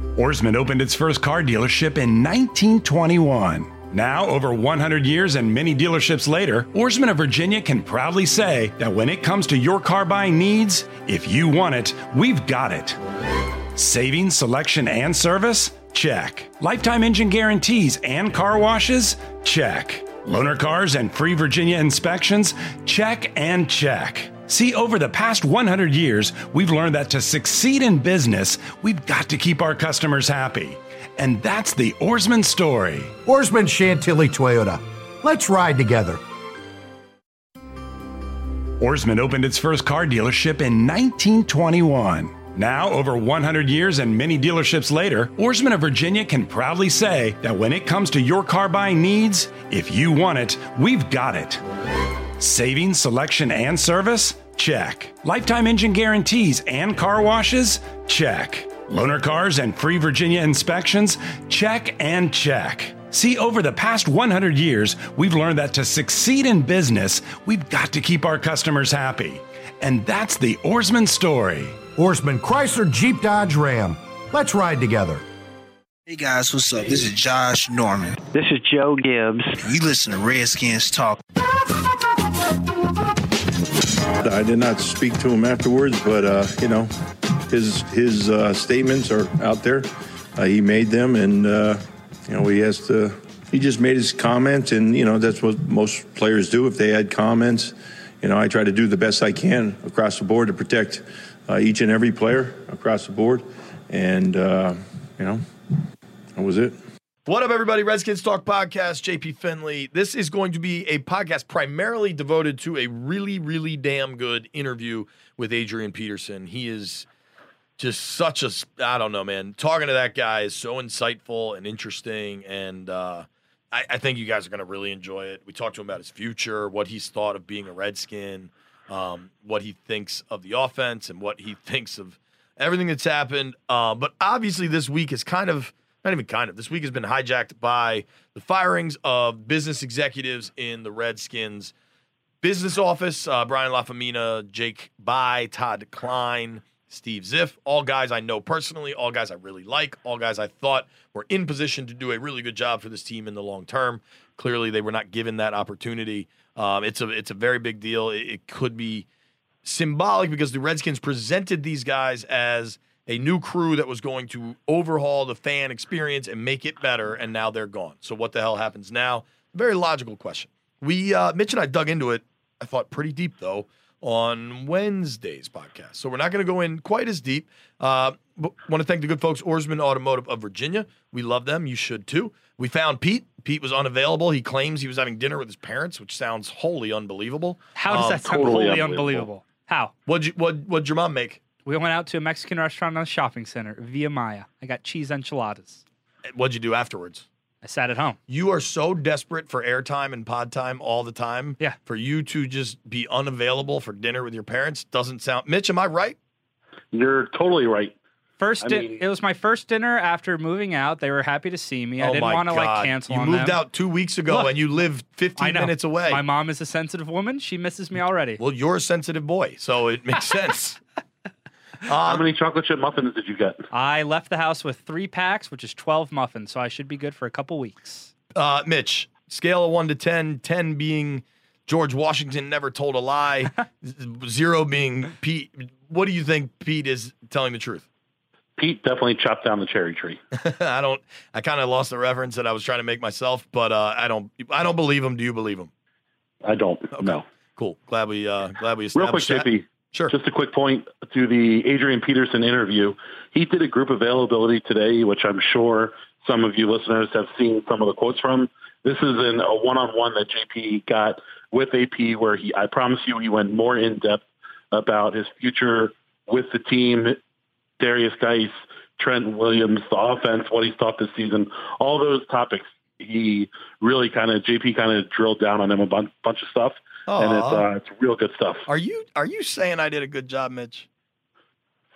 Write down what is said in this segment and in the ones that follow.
Oarsman opened its first car dealership in 1921. Now, over 100 years and many dealerships later, Oarsman of Virginia can proudly say that when it comes to your car buying needs, if you want it, we've got it. Savings, selection, and service? Check. Lifetime engine guarantees and car washes? Check. Loaner cars and free Virginia inspections? Check and check. See, over the past 100 years, we've learned that to succeed in business, we've got to keep our customers happy. And that's the Oarsman story. Oarsman Chantilly Toyota. Let's ride together. Oarsman opened its first car dealership in 1921. Now, over 100 years and many dealerships later, Oarsman of Virginia can proudly say that when it comes to your car buying needs, if you want it, we've got it. Savings, selection, and service? Check. Lifetime engine guarantees and car washes? Check. Loaner cars and free Virginia inspections? Check and check. See, over the past 100 years, we've learned that to succeed in business, we've got to keep our customers happy. And that's the Oarsman story. Oarsman Chrysler Jeep Dodge Ram. Let's ride together. Hey guys, what's up? This is Josh Norman. This is Joe Gibbs. You listen to Redskins Talk. I did not speak to him afterwards, but, his statements are out there. He made them, and, he just made his comment, and, that's what most players do if they had comments. I try to do the best I can across the board to protect each and every player across the board. And, that was it. What up, everybody? Redskins Talk Podcast, JP Finley. This is going to be a podcast primarily devoted to a really, really damn good interview with Adrian Peterson. He is just such a, I don't know, man. Talking to that guy is so insightful and interesting, and I think you guys are going to really enjoy it. We talked to him about his future, what he's thought of being a Redskin, what he thinks of the offense, and what he thinks of everything that's happened. But obviously this week is this week has been hijacked by the firings of business executives in the Redskins business office. Brian LaFemina, Jake Bye, Todd Klein, Steve Ziff, all guys I know personally, all guys I really like, all guys I thought were in position to do a really good job for this team in the long term. Clearly, they were not given that opportunity. It's a very big deal. It could be symbolic because the Redskins presented these guys as a new crew that was going to overhaul the fan experience and make it better, and now they're gone. So what the hell happens now? Very logical question. Mitch and I dug into it, I thought pretty deep, though, on Wednesday's podcast. So we're not going to go in quite as deep. But want to thank the good folks, Oarsman Automotive of Virginia. We love them. You should, too. We found Pete. Pete was unavailable. He claims he was having dinner with his parents, which sounds wholly unbelievable. How does that sound wholly unbelievable? How? What'd your mom make? We went out to a Mexican restaurant on a shopping center, Via Maya. I got cheese enchiladas. What'd you do afterwards? I sat at home. You are so desperate for airtime and pod time all the time. Yeah. For you to just be unavailable for dinner with your parents doesn't sound... Mitch, am I right? You're totally right. It was my first dinner after moving out. They were happy to see me. I didn't want to cancel on them. You moved out 2 weeks ago and you live 15 minutes away. My mom is a sensitive woman. She misses me already. Well, you're a sensitive boy, so it makes sense. How many chocolate chip muffins did you get? I left the house with 3 packs, which is 12 muffins, so I should be good for a couple weeks. Mitch, scale of 1 to 10, 10 being George Washington never told a lie, 0 being Pete. What do you think Pete is telling the truth? Pete definitely chopped down the cherry tree. I kind of lost the reference that I was trying to make myself, but I don't believe him. Do you believe him? I don't. Okay. No. Cool. Glad we established Real quick, that. JP. Sure. Just a quick point to the Adrian Peterson interview. He did a group availability today, which I'm sure some of you listeners have seen some of the quotes from. This is in a one-on-one that JP got with AP where I promise you he went more in-depth about his future with the team, Darius Geis, Trent Williams, the offense, what he's thought this season, all those topics. He really JP kind of drilled down on him a bunch of stuff. And it's real good stuff. Are you saying I did a good job, Mitch?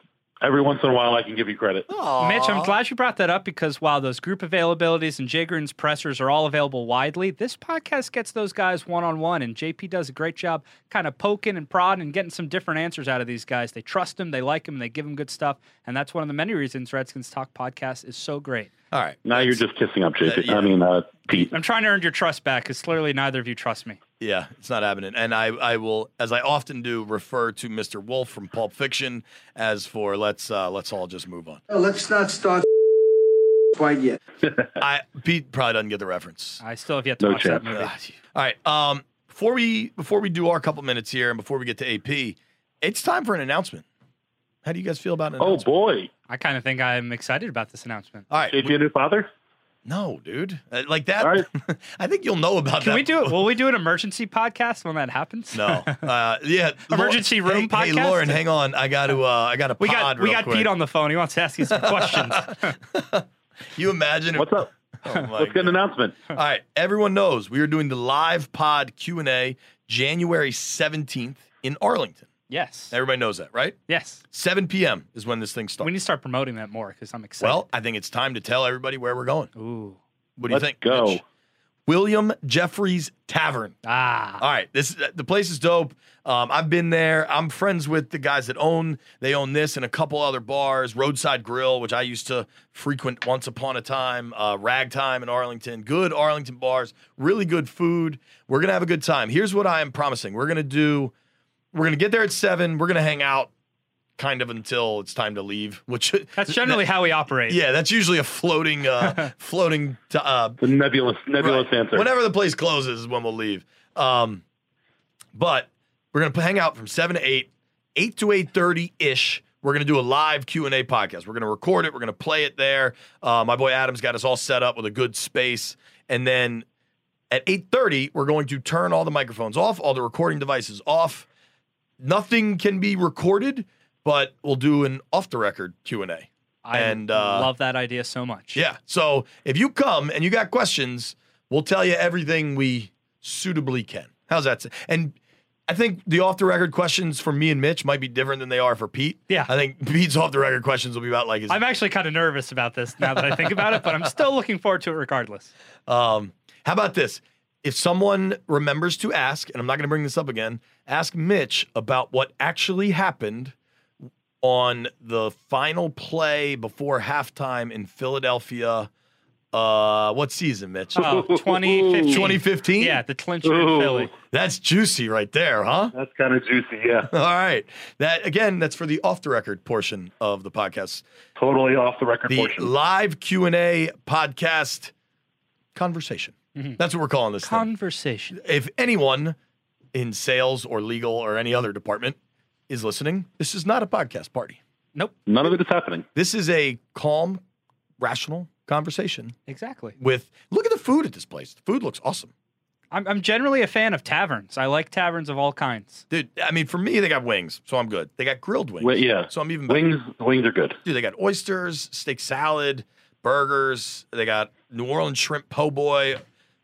Every once in a while, I can give you credit. Aww. Mitch, I'm glad you brought that up because while those group availabilities and Jay Gruden's pressers are all available widely, this podcast gets those guys one-on-one, and JP does a great job kind of poking and prodding and getting some different answers out of these guys. They trust him, they like him, they give him good stuff, and that's one of the many reasons Redskins Talk podcast is so great. All right. Now you're just kissing up, JP. yeah. I mean, Pete. I'm trying to earn your trust back because clearly neither of you trust me. Yeah, it's not happening. And I will, as I often do, refer to Mr. Wolf from Pulp Fiction as for let's all just move on. Let's not start quite yet. Pete probably doesn't get the reference. I still have yet to watch that movie. All right. Before we do our couple minutes here and before we get to AP, it's time for an announcement. How do you guys feel about an announcement? Oh, boy. I kind of think I'm excited about this announcement. All right. JP a new father? No, dude. Like that. All right. I think you'll know about that. Can we do it? Will we do an emergency podcast when that happens? No. Yeah. Emergency room podcast. Hey, Lauren, hang on. I got a We pod got real quick. Pete on the phone. He wants to ask you some questions. You imagine? What's up? Let's get an announcement. All right. Everyone knows we are doing the live pod Q&A January 17th in Arlington. Yes. Everybody knows that, right? Yes. 7 p.m. is when this thing starts. We need to start promoting that more because I'm excited. Well, I think it's time to tell everybody where we're going. Ooh. What do you think? Go. Mitch? William Jeffries Tavern. Ah. All right, the place is dope. I've been there. I'm friends with the guys that own this and a couple other bars. Roadside Grill, which I used to frequent once upon a time. Ragtime in Arlington. Good Arlington bars. Really good food. We're gonna have a good time. Here's what I am promising. We're gonna get there at 7. We're gonna hang out kind of until it's time to leave, which That's generally how we operate. yeah, that's usually a floating The nebulous right. answer. Whenever the place closes is when we'll leave. But we're going to hang out from 7 to 8 to 8:30-ish. We're going to do a live Q&A podcast. We're going to record it. We're going to play it there. My boy Adam's got us all set up with a good space. And then at 8:30, we're going to turn all the microphones off, all the recording devices off. Nothing can be recorded, but we'll do an off-the-record Q&A. I love that idea so much. Yeah. So if you come and you got questions, we'll tell you everything we suitably can. How's that? And I think the off-the-record questions for me and Mitch might be different than they are for Pete. Yeah. I think Pete's off-the-record questions will be about like his... I'm actually kind of nervous about this now that I think about it, but I'm still looking forward to it regardless. How about this? If someone remembers to ask, and I'm not going to bring this up again, ask Mitch about what actually happened on the final play before halftime in Philadelphia. What season, Mitch? Oh, 2015. 2015? Yeah, the clincher in Philly. That's juicy right there, huh? That's kind of juicy, yeah. All right. That's for the off-the-record portion of the podcast. Totally off the record The portion. live Q&A podcast conversation. Mm-hmm. That's what we're calling this thing. Conversation. If anyone in sales or legal or any other department is listening, this is not a podcast party. Nope. None of it is happening. This is a calm, rational conversation Exactly. with, look at the food at this place. The food looks awesome. I'm generally a fan of taverns. I like taverns of all kinds. Dude, I mean, for me, they got wings, so I'm good. They got grilled wings. Yeah. So I'm even better. Wings are good. Dude, they got oysters, steak salad, burgers. They got New Orleans shrimp po' boy.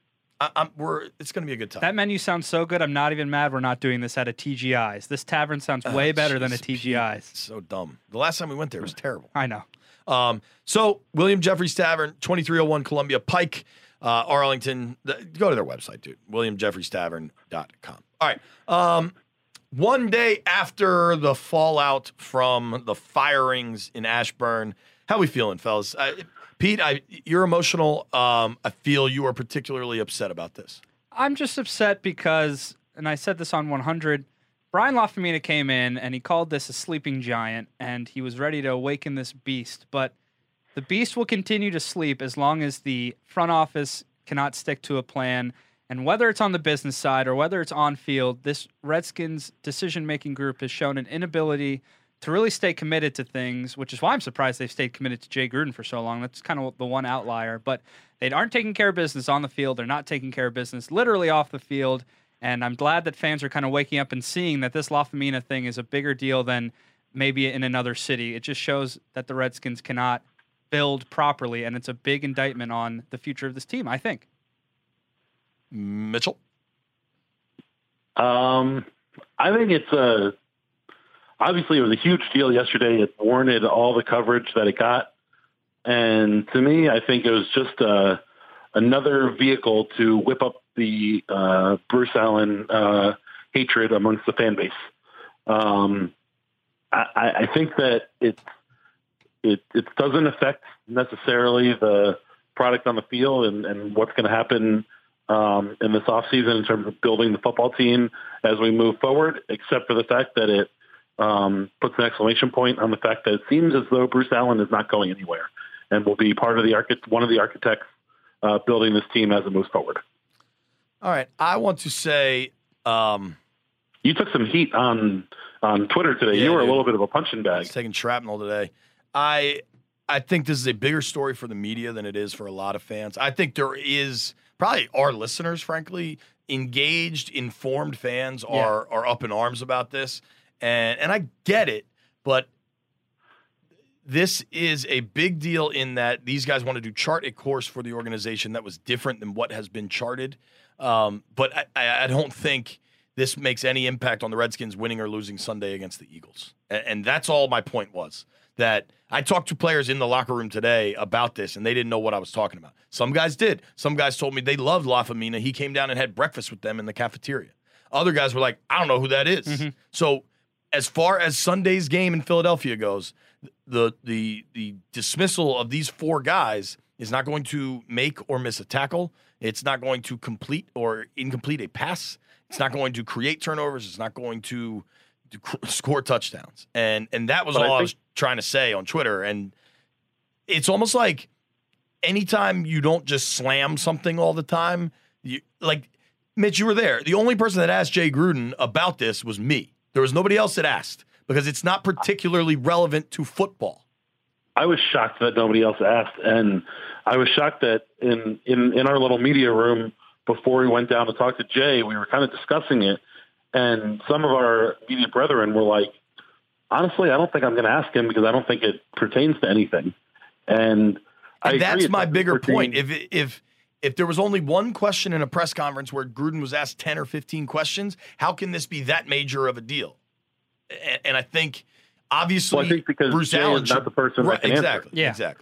It's going to be a good time. That menu sounds so good. I'm not even mad we're not doing this at a TGI's. This tavern sounds way better than a TGI's. So dumb. The last time we went there was terrible. I know. So William Jeffries Tavern, 2301 Columbia Pike, Arlington. Go to their website, dude. WilliamJeffriesTavern.com. All right. One day after the fallout from the firings in Ashburn, how we feeling, fellas? Pete, you're emotional. I feel you are particularly upset about this. I'm just upset because, and I said this on 100, Brian Lafemina came in and he called this a sleeping giant, and he was ready to awaken this beast. But the beast will continue to sleep as long as the front office cannot stick to a plan. And whether it's on the business side or whether it's on field, this Redskins decision-making group has shown an inability to really stay committed to things, which is why I'm surprised they've stayed committed to Jay Gruden for so long. That's kind of the one outlier. But they aren't taking care of business on the field. They're not taking care of business literally off the field. And I'm glad that fans are kind of waking up and seeing that this Lafemina thing is a bigger deal than maybe in another city. It just shows that the Redskins cannot build properly, and it's a big indictment on the future of this team, I think. Mitchell? I think it's obviously it was a huge deal yesterday. It warranted all the coverage that it got. And to me, I think it was just another vehicle to whip up the Bruce Allen hatred amongst the fan base. I think that it doesn't affect necessarily the product on the field and what's going to happen in this offseason in terms of building the football team as we move forward, except for the fact that it puts an exclamation point on the fact that it seems as though Bruce Allen is not going anywhere and will be part of one of the architects building this team as it moves forward. All right. I want to say you took some heat on Twitter today. Yeah, you were dude. a little bit of a punching bag. It's taking shrapnel today. I think this is a bigger story for the media than it is for a lot of fans. I think there is probably our listeners, frankly, engaged, informed fans are up in arms about this. And I get it, but this is a big deal in that these guys wanted to chart a course for the organization that was different than what has been charted. But I don't think this makes any impact on the Redskins winning or losing Sunday against the Eagles. And that's all my point was, that I talked to players in the locker room today about this, and they didn't know what I was talking about. Some guys did. Some guys told me they loved Lafamina. He came down and had breakfast with them in the cafeteria. Other guys were like, I don't know who that is. Mm-hmm. So as far as Sunday's game in Philadelphia goes, the dismissal of these four guys is not going to make or miss a tackle. It's not going to complete or incomplete a pass. It's not going to create turnovers. It's not going to score touchdowns. And that was all I was trying to say on Twitter. And it's almost like anytime you don't just slam something all the time, like, Mitch, you were there. The only person that asked Jay Gruden about this was me. There was nobody else that asked because it's not particularly relevant to football. I was shocked that nobody else asked. And I was shocked that in our little media room before we went down to talk to Jay, we were kind of discussing it. And some of our media brethren were like, honestly, I don't think I'm going to ask him because I don't think it pertains to anything. And that's my bigger point. If there was only one question in a press conference where Gruden was asked 10 or 15 questions, how can this be that major of a deal? And I think, obviously, I think because Bruce Jay Allen is not the person that can exactly, answer. Yeah, exactly.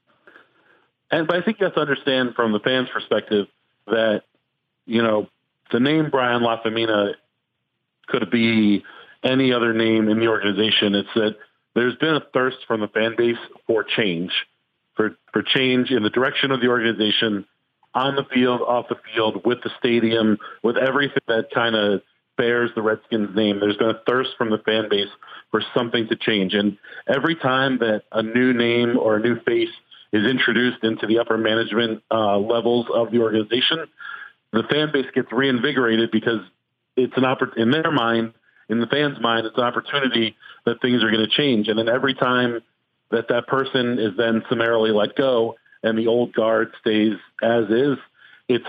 But I think you have to understand from the fans' perspective that, the name Brian Lafamina could be any other name in the organization. It's that there's been a thirst from the fan base for change, for change in the direction of the organization, on the field, off the field, with the stadium, with everything that kind of bears the Redskins name. There's been a thirst from the fan base for something to change. And every time that a new name or a new face is introduced into the upper management levels of the organization, the fan base gets reinvigorated because it's in their mind, in the fans' mind, it's an opportunity that things are going to change. And then every time that person is then summarily let go and the old guard stays as is, it's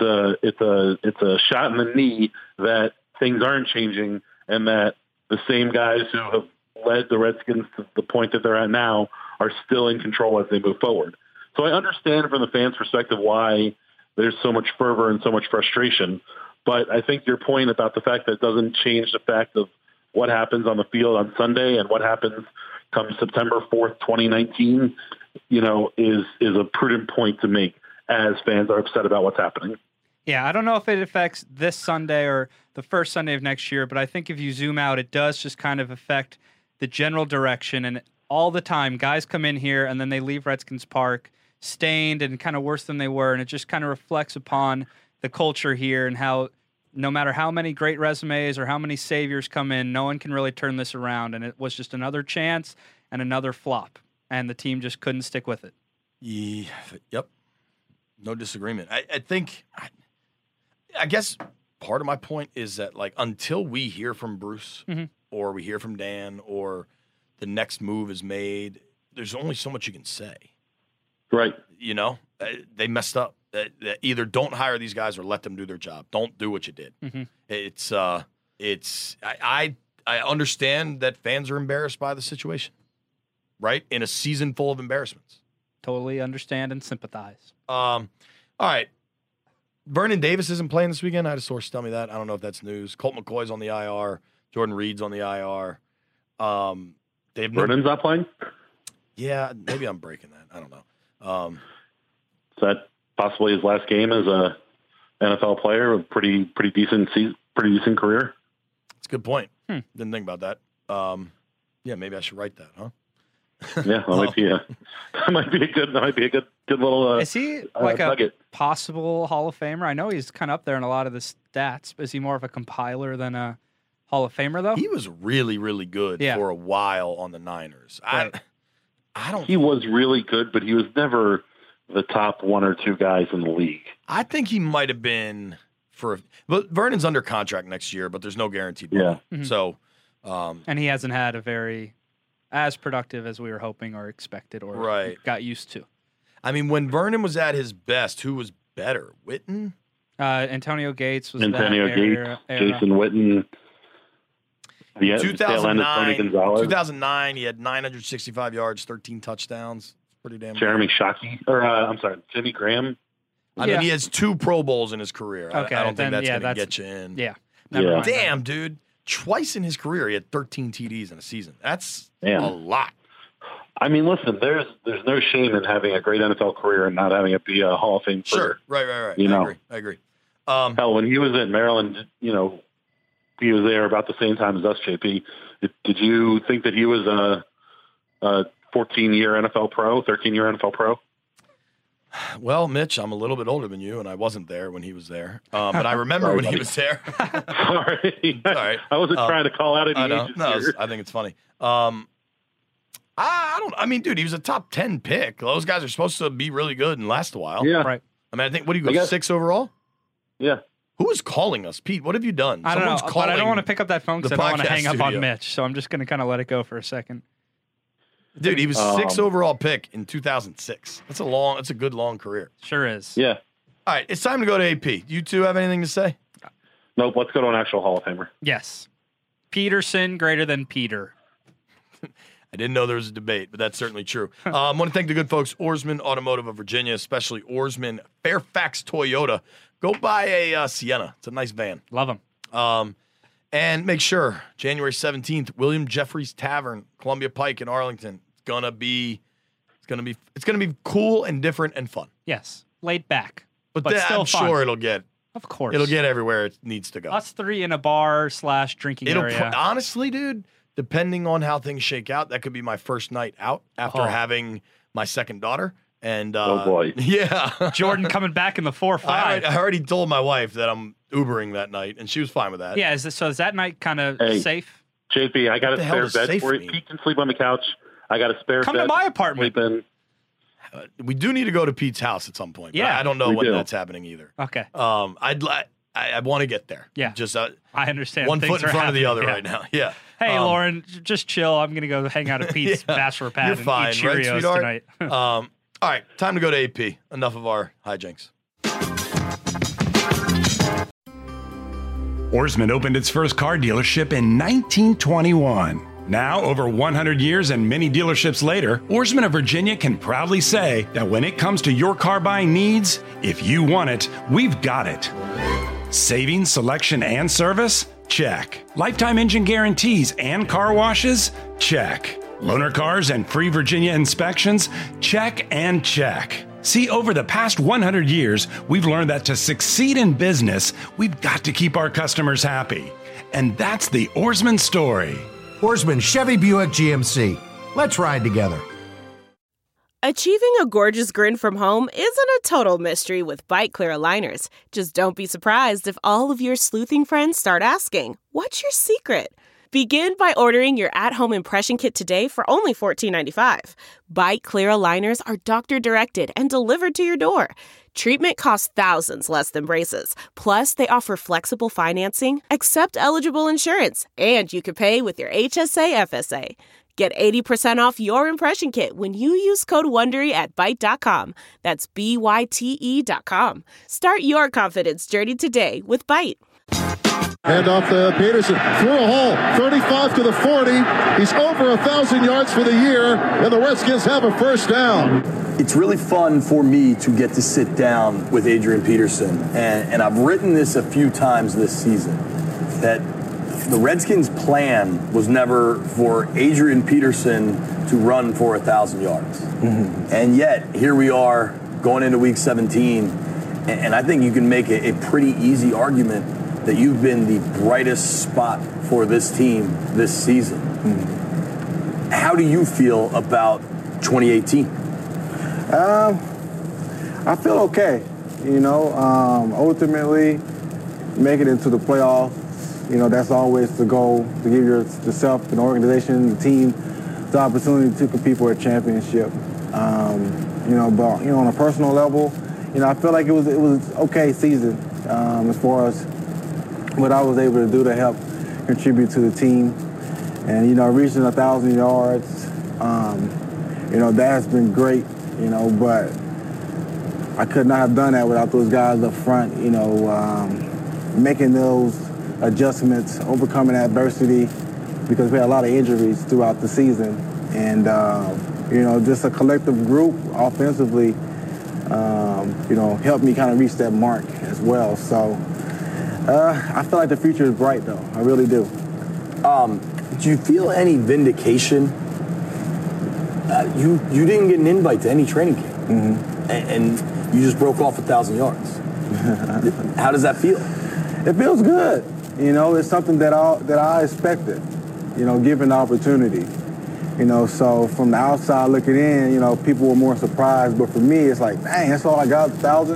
a shot in the knee that things aren't changing and that the same guys who have led the Redskins to the point that they're at now are still in control as they move forward. So I understand from the fans' perspective why there's so much fervor and so much frustration. But I think your point about the fact that it doesn't change the fact of what happens on the field on Sunday and what happens come September 4th, 2019, is a prudent point to make as fans are upset about what's happening. Yeah, I don't know if it affects this Sunday or the first Sunday of next year, but I think if you zoom out, it does just kind of affect the general direction. And all the time, guys come in here and then they leave Redskins Park stained and kind of worse than they were, and it just kind of reflects upon the culture here and how no matter how many great resumes or how many saviors come in, no one can really turn this around. And it was just another chance and another flop, and the team just couldn't stick with it. Yeah, yep. No disagreement. I guess part of my point is that, like, until we hear from Bruce or we hear from Dan or the next move is made, there's only so much you can say. Right. They messed up. Either don't hire these guys or let them do their job. Don't do what you did. I understand that fans are embarrassed by the situation, right? In a season full of embarrassments. Totally understand and sympathize. All right. Vernon Davis isn't playing this weekend. I had a source tell me that. I don't know if that's news. Colt McCoy's on the IR. Jordan Reed's on the IR. They have Vernon's not playing? Yeah, maybe I'm breaking that. I don't know. Is that possibly his last game as a NFL player? A pretty decent career. That's a good point. Didn't think about that. Yeah, maybe I should write that, huh? Yeah, that might be a good little. Is he like a nugget. possible Hall of Famer? I know he's kind of up there in a lot of the stats, but is he more of a compiler than a Hall of Famer, though? He was really, really good for a while on the Niners. Right. I don't. He was really good, but he was never the top one or two guys in the league. I think he might have been but Vernon's under contract next year, but there's no guaranteed money. Yeah. Mm-hmm. So, and he hasn't had a very as productive as we were hoping or expected or got used to. I mean, when Vernon was at his best, who was better? Witten? Antonio Gates was Antonio that Gates, era. Jason Witten. Yeah, 2009, he had 965 yards, 13 touchdowns. Pretty damn Jeremy good. Shockey. Or, I'm sorry, Jimmy Graham. I mean, he has 2 Pro Bowls in his career. Okay, I don't think that's going to get you in. Yeah. Damn, dude. Twice in his career, he had 13 TDs in a season. That's a lot. I mean, listen, there's no shame in having a great NFL career and not having it be a Hall of Fame career. Sure. Right. I agree. Hell, when he was at Maryland, he was there about the same time as us, JP. Did you think that he was a 14-year NFL pro, 13-year NFL pro? Well, Mitch, I'm a little bit older than you, and I wasn't there when he was there. But I remember when he was there. Sorry. All right. I wasn't trying to call out any I ages know. here. I think it's funny. I mean, dude, he was a top 10 pick. Those guys are supposed to be really good and last a while. Yeah. Right. I mean, I think, what do you go, 6 overall? Yeah. Who is calling us? Pete, what have you done? I don't know, Calling but I don't want to pick up that phone because I don't want to podcast hang up studio. on Mitch, so I'm just going to kind of let it go for a second. Dude, he was 6 overall pick in 2006. That's a good long career. Sure is. Yeah. All right, it's time to go to AP. You two have anything to say? Nope, let's go to an actual Hall of Famer. Yes. Peterson greater than Peter. I didn't know there was a debate, but that's certainly true. I want to thank the good folks, Oarsman Automotive of Virginia, especially Oarsman Fairfax Toyota. Go buy a Sienna. It's a nice van. Love them. And make sure, January 17th, William Jeffries Tavern, Columbia Pike in Arlington. It's gonna be cool and different and fun. Yes. Laid back. But still I'm fun. sure it'll get everywhere it needs to go. Us 3 in a bar / drinking area. Honestly, dude, depending on how things shake out, that could be my first night out after having my second daughter. And oh boy, yeah, Jordan coming back in the 4-5. I already told my wife that I'm Ubering that night, and she was fine with that. Yeah, is that night kind of safe? JP, I got a spare bed for you. Pete can sleep on the couch. I got a spare bed. Come to my apartment. We do need to go to Pete's house at some point. Yeah, I don't know when that's happening either. Okay. I want to get there. Yeah. Just I understand. One foot in front of the other yeah. right now. Yeah. Hey, Lauren, just chill. I'm gonna go hang out at Pete's bachelor pad You're and fine, eat Cheerios right, tonight. All right, time to go to AP. Enough of our hijinks. Oarsman opened its first car dealership in 1921. Now, over 100 years and many dealerships later, Oarsman of Virginia can proudly say that when it comes to your car buying needs, if you want it, we've got it. Savings, selection, and service? Check. Lifetime engine guarantees and car washes? Check. Loaner cars and free Virginia inspections? Check and check. See, over the past 100 years, we've learned that to succeed in business, we've got to keep our customers happy. And that's the Oarsman story. Oarsman Chevy Buick GMC. Let's ride together. Achieving a gorgeous grin from home isn't a total mystery with Bite Clear aligners. Just don't be surprised if all of your sleuthing friends start asking, "What's your secret?" Begin by ordering your at-home impression kit today for only $14.95. Bite Clear aligners are doctor-directed and delivered to your door. Treatment costs thousands less than braces. Plus, they offer flexible financing, accept eligible insurance, and you can pay with your HSA FSA. Get 80% off your impression kit when you use code WONDERY at Byte.com. That's BYTE.com. Start your confidence journey today with Byte. Hand off to Peterson, through a hole, 35 to the 40. He's over 1,000 yards for the year, and the Redskins have a first down. It's really fun for me to get to sit down with Adrian Peterson, and I've written this a few times this season, that the Redskins' plan was never for Adrian Peterson to run for 1,000 yards. Mm-hmm. And yet, here we are going into Week 17, and I think you can make a pretty easy argument that you've been the brightest spot for this team this season. Mm-hmm. How do you feel about 2018? I feel okay. Ultimately, make it into the playoffs. That's always the goal, to give yourself, an organization, the team, the opportunity to compete for a championship. But on a personal level, I feel like it was okay season as far as what I was able to do to help contribute to the team. And, reaching 1,000 yards, that has been great, but I could not have done that without those guys up front, making those adjustments, overcoming adversity, because we had a lot of injuries throughout the season. And, just a collective group offensively, helped me kind of reach that mark as well. So I feel like the future is bright, though. I really do. Do you feel any vindication? You didn't get an invite to any training camp, mm-hmm. and you just broke off 1,000 yards. How does that feel? It feels good. It's something that I expected, given the opportunity. So from the outside looking in, people were more surprised. But for me, it's like, dang, that's all I got, 1,000,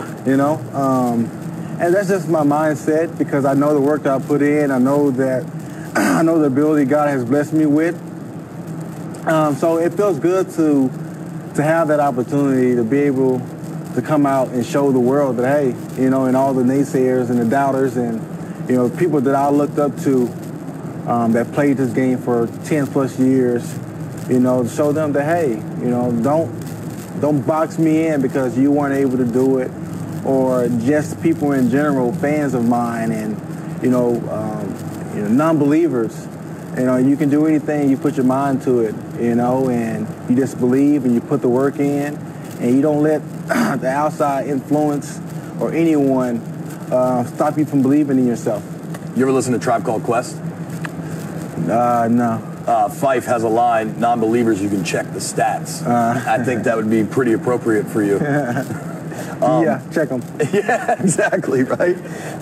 And that's just my mindset, because I know the work that I put in. I know the ability God has blessed me with. So it feels good to have that opportunity to be able to come out and show the world that, hey, and all the naysayers and the doubters and, people that I looked up to that played this game for 10 plus years, to show them that, hey, don't box me in because you weren't able to do it, or just people in general, fans of mine and, non-believers. You can do anything, you put your mind to it, and you just believe and you put the work in, and you don't let the outside influence or anyone stop you from believing in yourself. You ever listen to Tribe Called Quest? No. Fife has a line, non-believers, you can check the stats. I think that would be pretty appropriate for you. Yeah, check them. Yeah, exactly, right?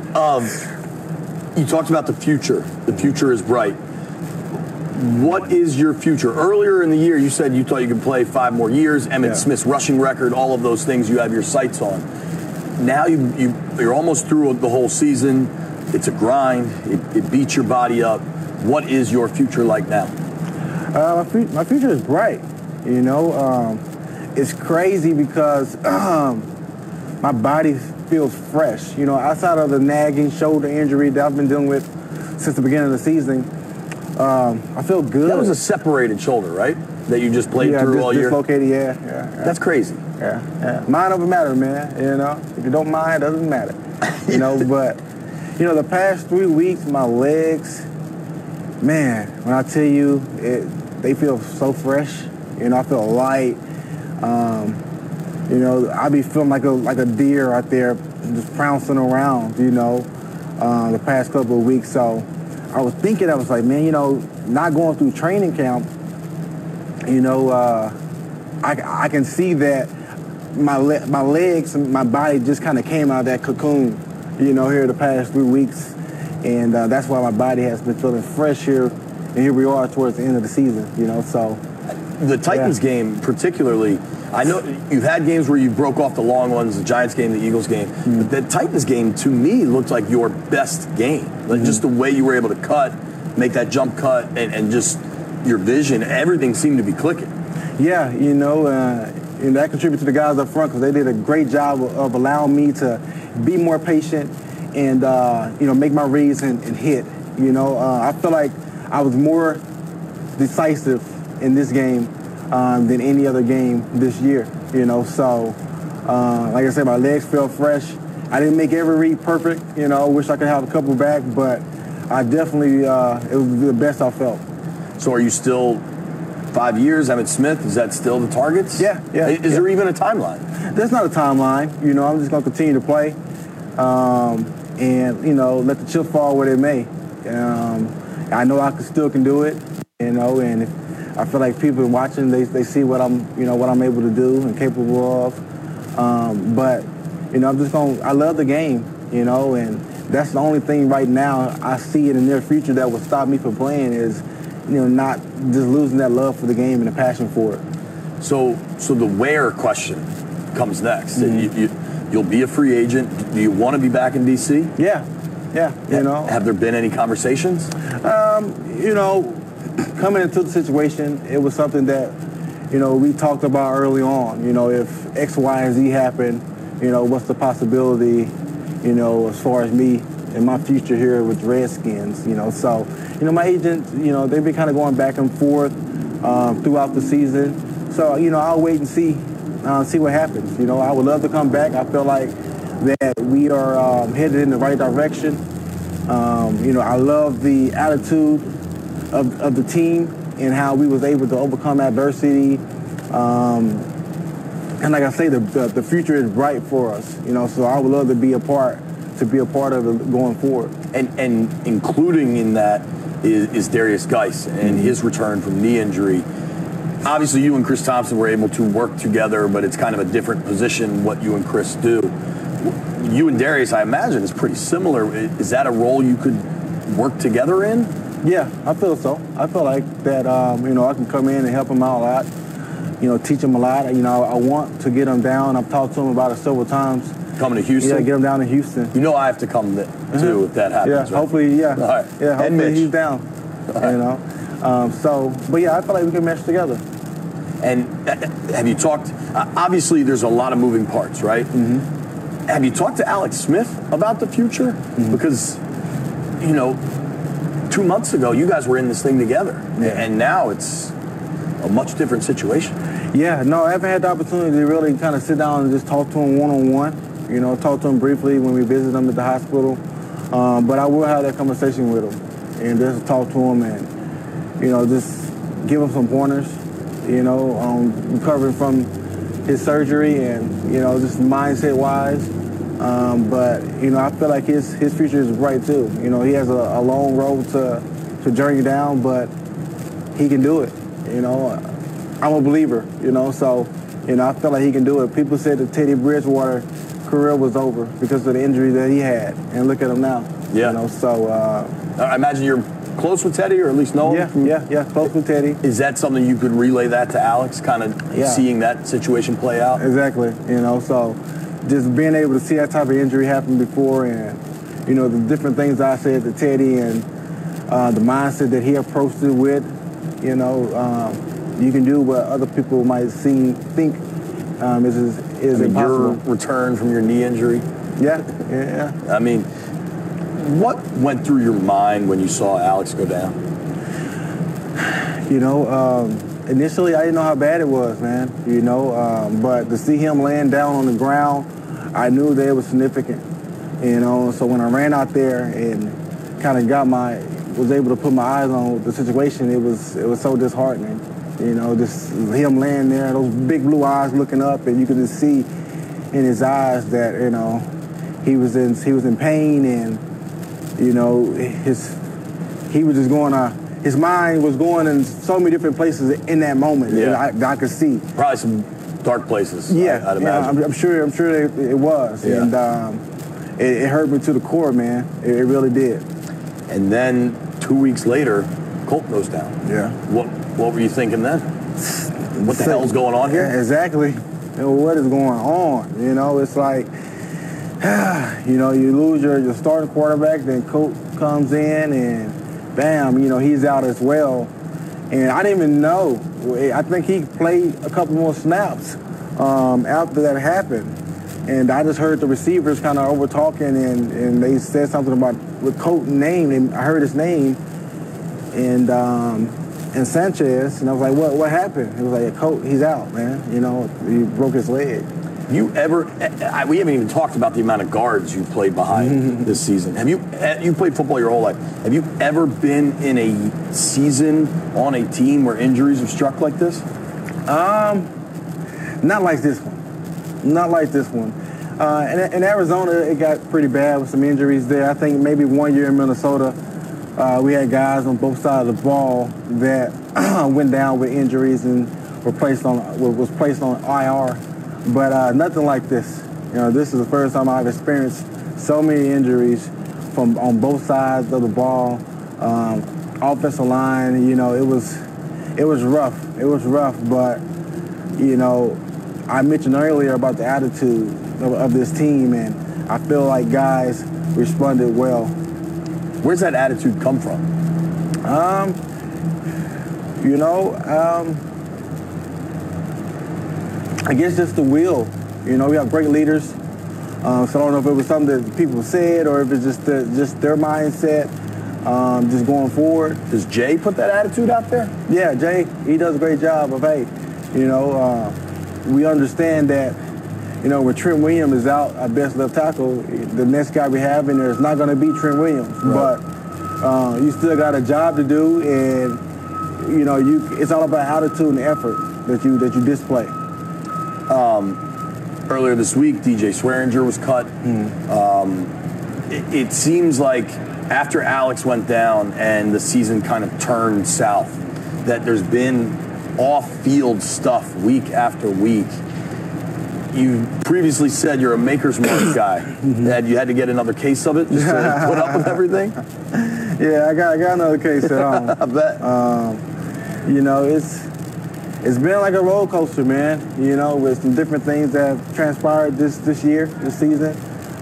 You talked about the future. The future is bright. What is your future? Earlier in the year, you said you thought you could play 5 more years, Emmitt Smith's rushing record, all of those things you have your sights on. Now you're almost through the whole season. It's a grind. It beats your body up. What is your future like now? My future is bright. It's crazy because my body feels fresh. Outside of the nagging shoulder injury that I've been dealing with since the beginning of the season, I feel good. That was a separated shoulder, right? That you just played through all year? Dislocated, yeah. That's crazy. Yeah. Mind over matter, man. If you don't mind, it doesn't matter. But, the past 3 weeks, my legs, man, when I tell you, they feel so fresh. I feel light. I be feeling like a deer out there just pouncing around, the past couple of weeks. So I was thinking, I was like, man, not going through training camp, I can see that my legs and my body just kind of came out of that cocoon, here the past 3 weeks. And that's why my body has been feeling fresh here. And here we are towards the end of the season, so. The Titans game particularly, I know you've had games where you broke off the long ones, the Giants game, the Eagles game, but the Titans game, to me, looked like your best game. Like just the way you were able to cut, make that jump cut, and just your vision, everything seemed to be clicking. Yeah, and that contributed to the guys up front because they did a great job of allowing me to be more patient and, make my reads and hit. I feel like I was more decisive in this game than any other game this year, So, like I said, my legs felt fresh. I didn't make every read perfect, Wish I could have a couple back, but I definitely, it was the best I felt. So are you still 5 years, Emmitt Smith? Is that still the targets? Yeah. Is there even a timeline? There's not a timeline. I'm just going to continue to play and, let the chips fall where they may. I know I still can do it, you know, and I feel like people watching, they see what I'm able to do and capable of. But, you know, I love the game, you know, and that's the only thing right now I see in the near future that will stop me from playing is, you know, not just losing that love for the game and the passion for it. So the where question comes next. You'll be a free agent. Do you want to be back in D.C.? Yeah, you know. Have there been any conversations? You know, coming into the situation, it was something that, you know, we talked about early on. You know, if X, Y, and Z happen, you know, what's the possibility, you know, as far as me and my future here with the Redskins, you know. So, you know, my agent, you know, they've been kind of going back and forth throughout the season. So, you know, I'll wait and see what happens. You know, I would love to come back. I feel like that we are headed in the right direction. You know, I love the attitude of the team and how we was able to overcome adversity. And like I say, the future is bright for us. You know, so I would love to be a part of it going forward. And including in that is Derrius Guice and his return from knee injury. Obviously, you and Chris Thompson were able to work together, but it's kind of a different position what you and Chris do. You and Derrius, I imagine, is pretty similar. Is that a role you could work together in? Yeah, I feel so. I feel like that, you know, I can come in and help him out a lot, you know, teach him a lot. You know, I want to get him down. I've talked to him about it several times. Coming to Houston? Yeah, get him down to Houston. You know I have to come too if that happens. Yeah, right? hopefully, yeah. All right. Yeah, hopefully and Mitch. he's down, you know. But yeah, I feel like we can mesh together. And have you talked, obviously there's a lot of moving parts, right? Mm-hmm. Have you talked to Alex Smith about the future? Mm-hmm. Because, you know, 2 months ago, you guys were in this thing together. Yeah. And now it's a much different situation. Yeah, no, I haven't had the opportunity to really kind of sit down and just talk to him one-on-one. You know, talk to him briefly when we visit him at the hospital. But I will have that conversation with him and just talk to him and, you know, just give him some pointers, you know, on recovering from his surgery and, you know, just mindset-wise. But, you know, I feel like his future is bright, too. You know, he has a long road to journey down, but he can do it, you know. I'm a believer, you know, so, you know, I feel like he can do it. People said that Teddy Bridgewater career was over because of the injury that he had, and look at him now. Yeah. You know, so I imagine you're close with Teddy, or at least know him. Yeah, close with Teddy. Is that something you could relay that to Alex, kind of seeing that situation play out? Exactly. You know, so just being able to see that type of injury happen before, and you know the different things I said to Teddy, and the mindset that he approached it with. You know, you can do what other people might think is impossible. Your return from your knee injury. Yeah. I mean, what went through your mind when you saw Alex go down? You know, initially I didn't know how bad it was, man. You know, but to see him laying down on the ground, I knew that it was significant. You know, so when I ran out there and kind of was able to put my eyes on the situation, it was so disheartening. You know, just him laying there, those big blue eyes looking up, and you could just see in his eyes that, you know, he was in pain, and, you know, he was just going his mind was going in so many different places in that moment. Yeah. I could see. Probably some dark places. Yeah, I'd imagine. I'm sure it was. Yeah. And it hurt me to the core, man. It really did. And then 2 weeks later, Colt goes down. Yeah. What were you thinking then? What the hell's going on here? Yeah, exactly. You know, what is going on? You know, it's like, you know, you lose your starting quarterback, then Colt comes in and bam, you know, he's out as well. And I didn't even know. I think he played a couple more snaps after that happened. And I just heard the receivers kind of over talking, and they said something about with Colt's name. And I heard his name, and Sanchez, and I was like, what happened? He was like, Colt, he's out, man. You know, he broke his leg. We haven't even talked about the amount of guards you played behind this season. You played football your whole life. Have you ever been in a season on a team where injuries have struck like this? Not like this one. Not like this one. In Arizona, it got pretty bad with some injuries there. I think maybe 1 year in Minnesota, We had guys on both sides of the ball that went down with injuries and was placed on IR. But nothing like this. This is the first time I've experienced so many injuries on both sides of the ball. Offensive line, it was rough. It was rough, but I mentioned earlier about the attitude of this team, and I feel like guys responded well. Where's that attitude come from? I guess just the will. We have great leaders. So I don't know if it was something that people said or if it's just their mindset, just going forward. Does Jay put that attitude out there? Yeah, Jay, he does a great job of, we understand that, when Trent Williams is out, our best left tackle, the next guy we have in there is not going to be Trent Williams. Right. But you still got a job to do, and, it's all about attitude and effort that you display. Earlier this week, DJ Swearinger was cut. It seems like after Alex went down and the season kind of turned south, that there's been off-field stuff week after week. You previously said you're a Maker's Mark guy. That you had to get another case of it just to put up with everything? Yeah, I got another case at home. I bet. It's been like a roller coaster, man, with some different things that have transpired this season.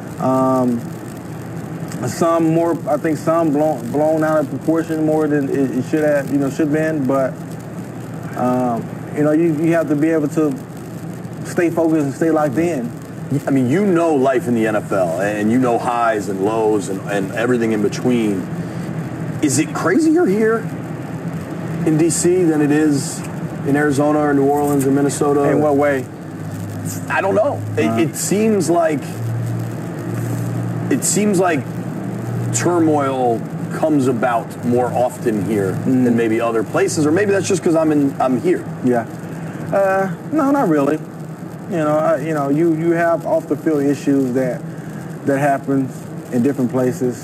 I think some blown out of proportion more than it should have, should been. But, you have to be able to stay focused and stay locked in. I mean, life in the NFL, and highs and lows and everything in between. Is it crazier here in D.C. than it is in Arizona or New Orleans or Minnesota? In what way? I don't know. It seems like turmoil comes about more often here than maybe other places, or maybe that's just because I'm here. Yeah. No, not really. You have off the field issues that happen in different places.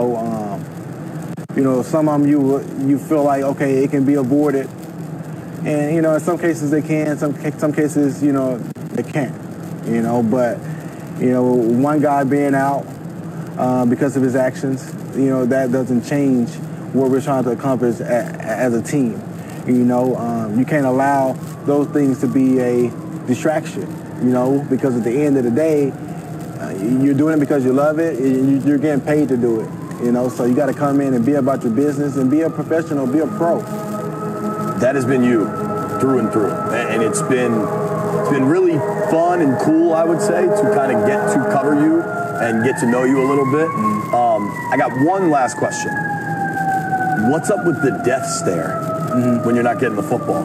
Some of them you feel like, okay, it can be avoided. And, in some cases they can, some cases, they can't, but, one guy being out because of his actions, that doesn't change what we're trying to accomplish as a team. You can't allow those things to be a distraction, because at the end of the day, you're doing it because you love it, and you're getting paid to do it, so you got to come in and be about your business and be a professional, be a pro. That has been you through and through, and it's been really fun and cool, I would say, to kind of get to cover you and get to know you a little bit. I got one last question. What's up with the death stare when you're not getting the football?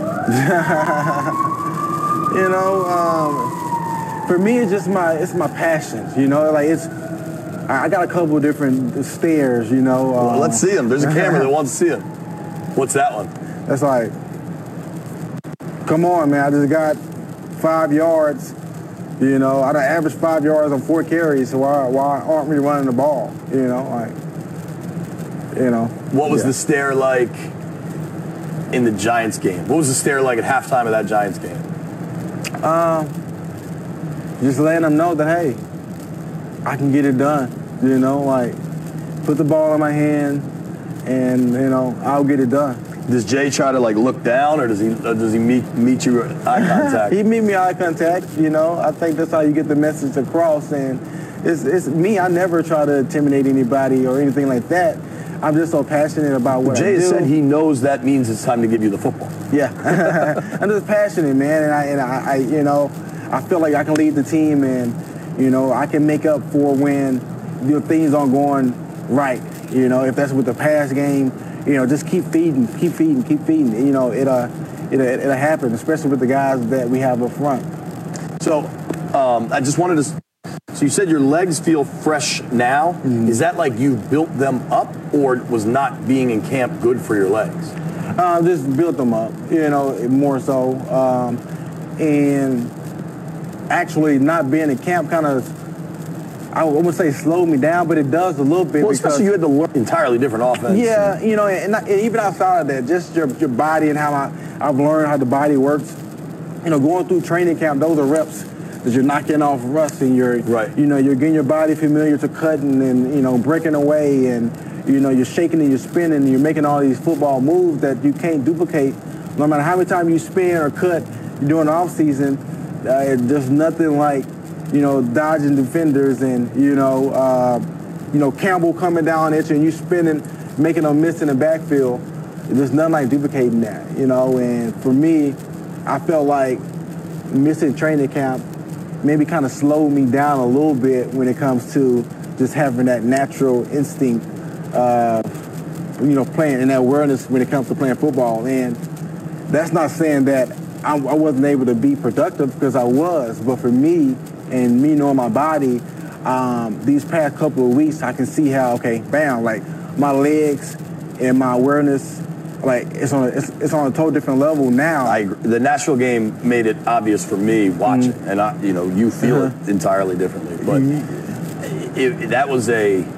For me, it's just my passions. I got a couple of different stares. Well, let's see them. There's a camera that wants to see them. What's that one? That's like, come on, man. I just got 5 yards. I done averaged 5 yards on 4 carries, so why aren't we running the ball? What was the stare like in the Giants game? What was the stare like at halftime of that Giants game? Just letting them know that, hey, I can get it done. Put the ball in my hand, and I'll get it done. Does Jay try to look down, or does he meet you at eye contact? He meet me eye contact. I think that's how you get the message across. And it's me. I never try to intimidate anybody or anything like that. I'm just so passionate about what Jay I do. Jay said he knows that means it's time to give you the football. Yeah, I'm just passionate, man, and I I feel like I can lead the team, and I can make up for when things aren't going right. If that's with the pass game. Just keep feeding. It'll happen, especially with the guys that we have up front. So, I just wanted to. So you said your legs feel fresh now. Mm-hmm. Is that like you built them up, or was not being in camp good for your legs? Just built them up, more so. And actually, not being in camp kind of, I wouldn't say slowed me down, but it does a little bit. Well, especially you had to learn entirely different offense. Yeah, you know, and even outside of that, just your body and how I've learned how the body works. You know, going through training camp, those are reps that you're knocking off rust and you're getting your body familiar to cutting and, you know, breaking away and, you know, you're shaking and you're spinning and you're making all these football moves that you can't duplicate. No matter how many times you spin or cut during the off season, there's nothing like, you know, dodging defenders and, you know, Campbell coming down at you and you spinning, making a miss in the backfield. There's nothing like duplicating that, you know. And for me, I felt like missing training camp maybe kind of slowed me down a little bit when it comes to just having that natural instinct of, you know, playing and that awareness when it comes to playing football. And that's not saying that I wasn't able to be productive, because I was, but for me, and me knowing my body, these past couple of weeks, I can see how, okay, bam, like my legs and my awareness, like it's on a total different level now. I agree. The Nashville game made it obvious for me watching, and you feel it entirely differently. But that was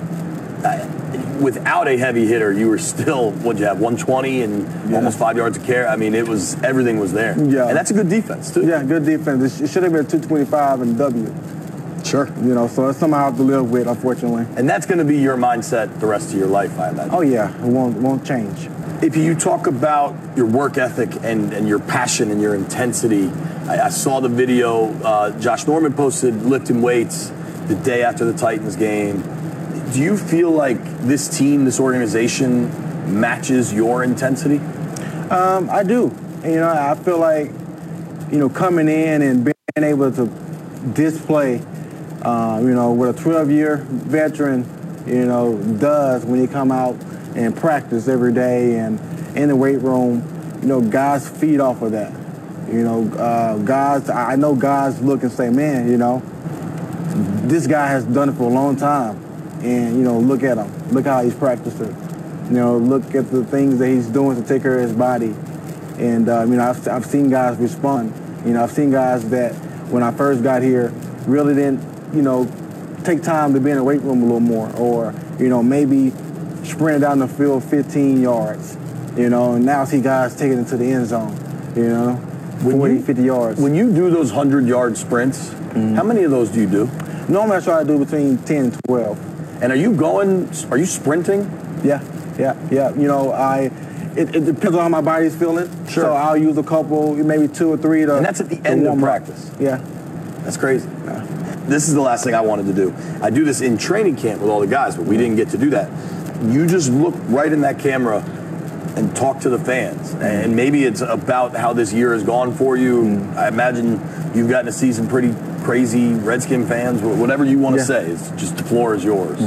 without a heavy hitter, you were still, what'd you have, 120 and almost 5 yards of carry? I mean, everything was there. Yeah. And that's a good defense, too. Yeah, good defense. It should have been 225 and W. Sure. You know, so it's something I have to live with, unfortunately. And that's going to be your mindset the rest of your life, I imagine. Oh, yeah. It won't change. If you talk about your work ethic and your passion and your intensity, I saw the video Josh Norman posted lifting weights the day after the Titans game. Do you feel like this team, this organization, matches your intensity? I do. You know, I feel like, you know, coming in and being able to display, you know, what a 12-year veteran, you know, does when you come out and practice every day and in the weight room, you know, guys feed off of that. You know, I know guys look and say, man, you know, this guy has done it for a long time. And, you know, look at him. Look how he's practicing. You know, look at the things that he's doing to take care of his body. And, you know, I've seen guys respond. You know, I've seen guys that when I first got here really didn't, you know, take time to be in the weight room a little more. Or, you know, maybe sprinting down the field 15 yards. You know, and now I see guys taking it to the end zone, you know, 40, 50 yards. When you do those 100-yard sprints, how many of those do you do? Normally I try to do between 10 and 12. And are you sprinting? Yeah. You know, it depends on how my body's feeling. Sure. So I'll use a couple, maybe 2 or 3 to. And that's at the end of practice. Yeah. That's crazy. Yeah. This is the last thing I wanted to do. I do this in training camp with all the guys, but we didn't get to do that. You just look right in that camera and talk to the fans. And maybe it's about how this year has gone for you. I imagine you've gotten to see some pretty crazy Redskin fans, whatever you want to say. It's just the floor is yours.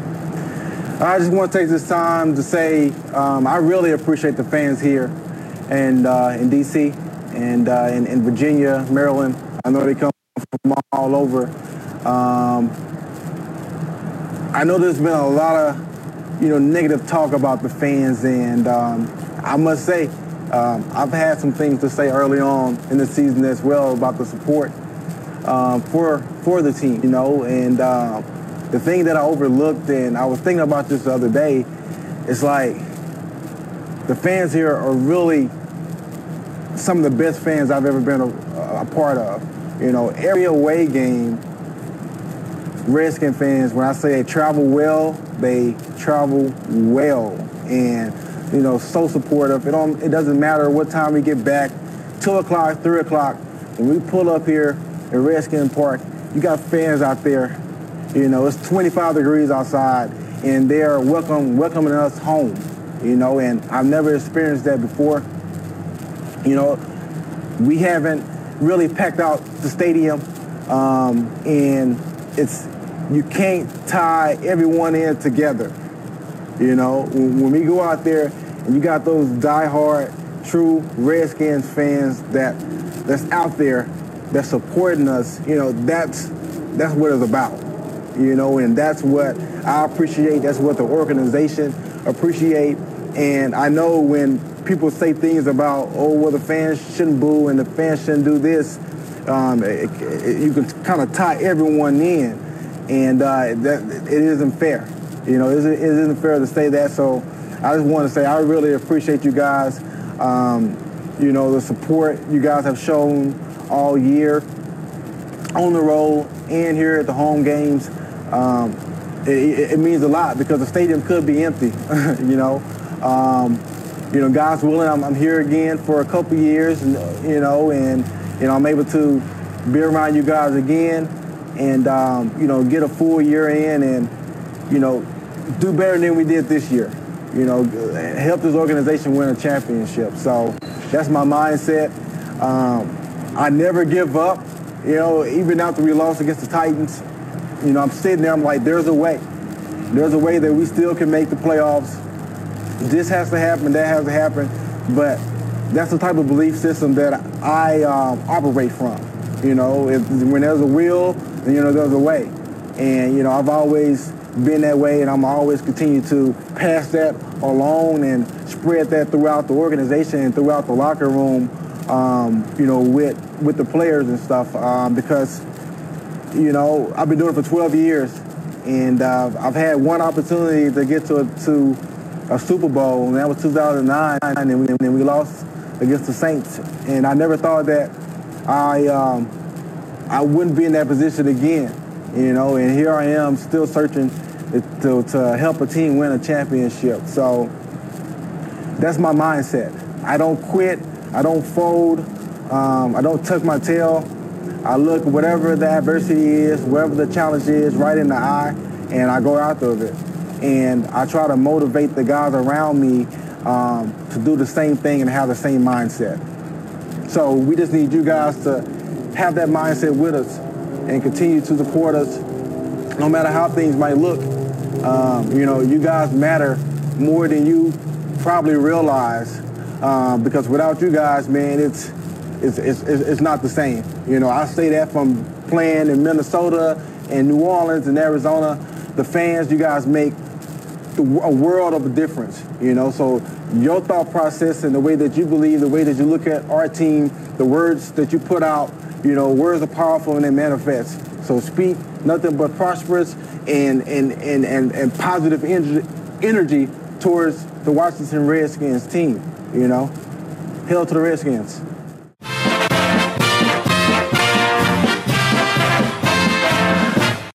I just want to take this time to say I really appreciate the fans here and in D.C. and in Virginia, Maryland. I know they come from all over. I know there's been a lot of, you know, negative talk about the fans, and I must say I've had some things to say early on in the season as well about the support for the team, you know, and the thing that I overlooked, and I was thinking about this the other day, it's like the fans here are really some of the best fans I've ever been a part of. You know, every away game, Redskin fans, when I say they travel well, they travel well, and you know, so supportive. It doesn't matter what time we get back, 2 o'clock, 3 o'clock, when we pull up here at Redskin Park, you got fans out there. You know, it's 25 degrees outside, and they're welcoming us home. You know, and I've never experienced that before. You know, we haven't really packed out the stadium, and you can't tie everyone in together. You know, when we go out there and you got those diehard, true Redskins fans that's out there, that's supporting us, you know, that's what it's about. You know, and that's what I appreciate. That's what the organization appreciate. And I know when people say things about, oh, well, the fans shouldn't boo and the fans shouldn't do this, you can kind of tie everyone in. And it isn't fair. You know, it isn't fair to say that. So I just want to say I really appreciate you guys. You know, the support you guys have shown all year on the road and here at the home games. It means a lot because the stadium could be empty, you know. God's willing, I'm here again for a couple years, and I'm able to be around you guys again and, get a full year in and, do better than we did this year. Help this organization win a championship. So that's my mindset. I never give up, even after we lost against the Titans. I'm sitting there, I'm like, there's a way. There's a way that we still can make the playoffs. This has to happen, that has to happen. But that's the type of belief system that I operate from. When there's a will, then, there's a way. And, I've always been that way, and I'm always continue to pass that along and spread that throughout the organization and throughout the locker room, with the players and stuff, because, I've been doing it for 12 years, and I've had one opportunity to get to a Super Bowl, and that was 2009, and then we lost against the Saints. And I never thought that I wouldn't be in that position again, and here I am still searching to help a team win a championship. So that's my mindset. I don't quit. I don't fold. I don't tuck my tail. I look whatever the adversity is, wherever the challenge is, right in the eye, and I go after it. And I try to motivate the guys around me to do the same thing and have the same mindset. So we just need you guys to have that mindset with us and continue to support us no matter how things might look. You guys matter more than you probably realize because without you guys, man, it's not the same. I say that from playing in Minnesota and New Orleans and Arizona. The fans, you guys make a world of a difference, So your thought process and the way that you believe, the way that you look at our team, the words that you put out, words are powerful and they manifest. So speak nothing but prosperous and positive energy towards the Washington Redskins team, Hail to the Redskins.